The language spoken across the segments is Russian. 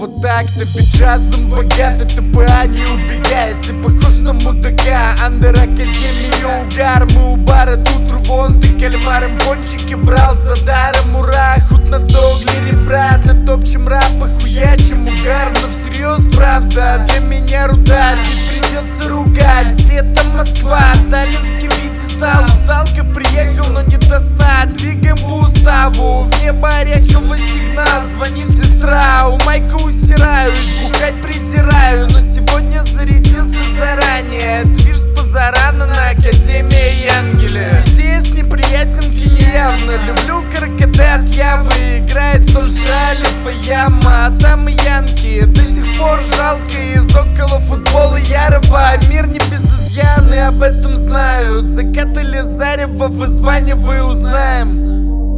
вот так ты бит джазом богатый, ТПА не убегай. Если похож на мудака, Андер Академия угар. Мы у бара тут рвон, ты кальмаром пончики брал за даром. Ура, худ на доглере, брат, на топчем рап и хуячим угар. Но всерьез, правда, для меня руда, ведь придется ругать. Где-то Москва, сталинский пьедестал. Усталка приехал, но не до сна. Двигаем по уставу, в небо ореховый сигнал. Звонит сестра, у Майка усираюсь, бухать презираю, но сегодня зарядился заранее. Движ с позарана на Академии Янгеля. Везде с неприятенки неявно. Люблю каракаде от Явы. Играет Сольшалев и Яма, а там и Янки. До сих пор жалко из около футбола ярого. Мир не без изъяны, об этом знают. Закатали зарево, вызванивай, узнаем.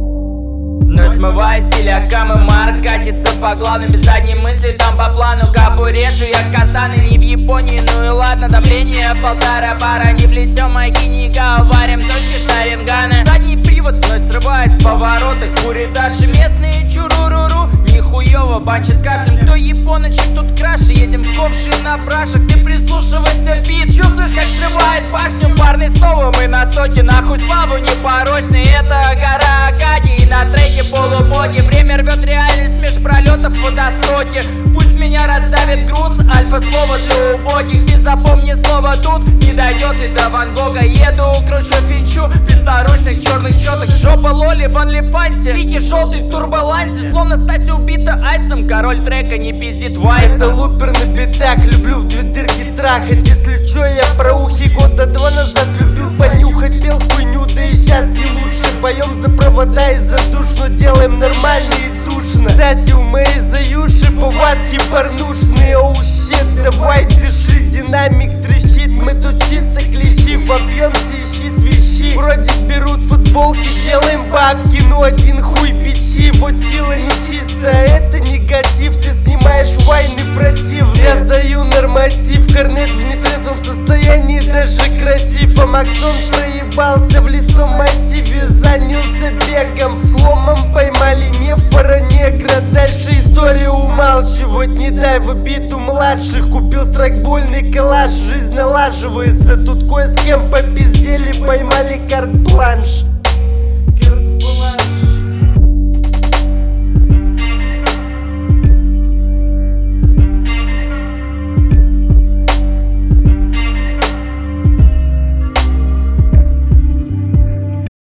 Вновь смывая стиль Акамы, Марк катится по главным без задней мысли, там по плану капу режу я катаны, не в Японии, ну и ладно, давление 1,5 бара, не влетел майки, не говорим, точки шарингана. Задний привод вновь срывает в поворотах, фуридаши местные чуруруру, нихуево банчит кашлем, кто японочек, тут краше, едем в ковши на брашек, ты прислушивайся, бит, чувствуешь, как срывает башню, парни снова мы на стоке, нахуй славу непорочный, это гора Акадии, на треке полубоги. Время рвет реальность меж пролетов в водостоке. Пусть меня раздавит груз, альфа слово для убогих. Ты запомни слово тут, не дойдет и до Ван Гога. Еду, кручу финчу, без наручных черных четок. Жопа лоли в онлифансе, пики желтый турболансе. Словно Стася убита айсом, король трека не пиздит вайсом. Это лупер на битах, люблю в две дырки трахать. Если чё, я про ухи года 2 назад любил понюхать. Пел хуйню, да и сейчас не лучше. Поем за провода и за душ, но делаем нормально и душно. Кстати, у моей заюши повадки порнушные. Оу щит, давай дыши, динамик трещит. Мы тут чисто клещи, вобьемся, ищи свищи. Вроде берут футболки, делаем бабки, но один хуй печи. Вот сила нечистая, это негатив. Ты снимаешь вайны противные. Я сдаю норматив, корнет в нетрезвом состоянии даже красив. А Максон проебался в лесном массиве, занялся бегом. Сломом поймали нефора негра. Дальше история умалчивать, не дай в обиду младших. Купил страйкбольный калаш, жизнь налаживается. Тут кое с кем попиздели, поймали карт-бланш.